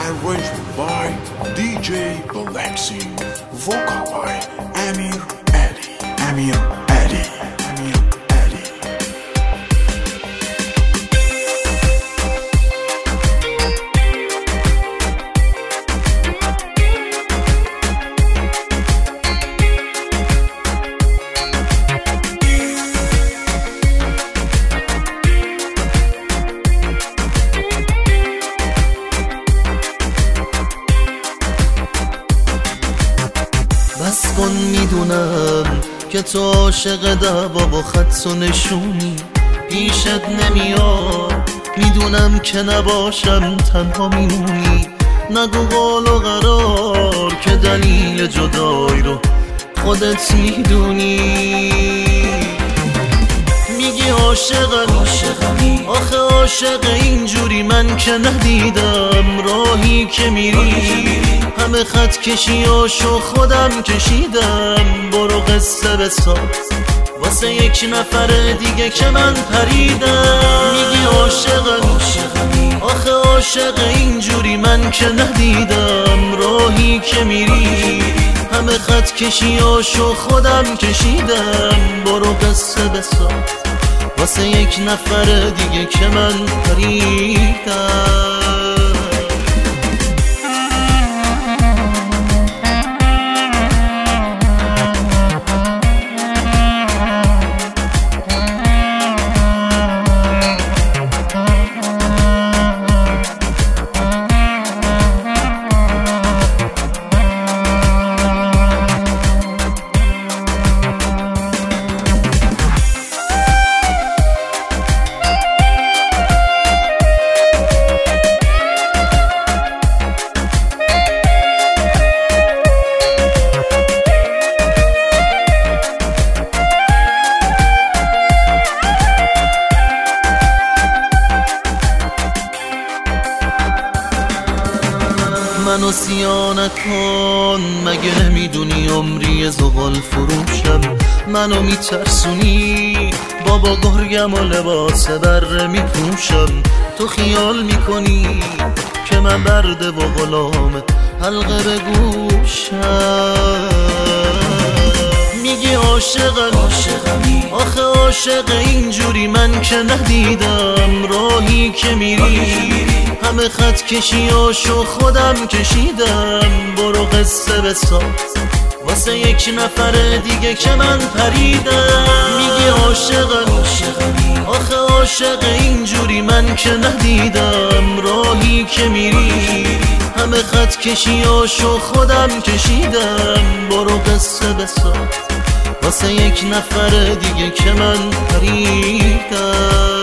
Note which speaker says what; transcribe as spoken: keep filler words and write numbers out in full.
Speaker 1: arranged by دی جی Galaxy, vocal by امیر علی امیر علی امیر علی.
Speaker 2: بس کن میدونم که تو عاشق دعوا و خط و نشونی پیشت نمیاد، میدونم که نباشم تنها میمونی. نگو قول و قرار که دلیل جدایی رو خودت میدونی. میگی عاشقمی، آخه عاشق اینجوری من که ندیدم. راهی که میری همه خط کشیاشو خودم کشیدم. برو قصه بساز واسه یک نفر دیگه که من پریدم. میگی عاشقمی، آخه عاشق اینجوری من که ندیدم. راهی که میری همه خط کشیاشو خودم کشیدم. برو قصه بساز واسه یک نفر دیگه که من پریدم. منو سیا نکن، مگه نمیدونی عمری زغال فروشم. منو میترسونی، بابا گرگم و لباس بره میپوشم. تو خیال میکنی که من برده و غلام حلقه به گوشم. میگی عاشقمی، آخه عاشق اینجوری من که ندیدم. راهی که میری همه خط کشیاشو خودم کشیدم. برو قصه بساز واسه یک نفر دیگه که من پریدم. میگی عاشقمی، آخه عاشق اینجوری من که ندیدم. راهی که میری همه خط کشیاشو خودم کشیدم. برو قصه بساز واسه یک نفر دیگه که من پریدم.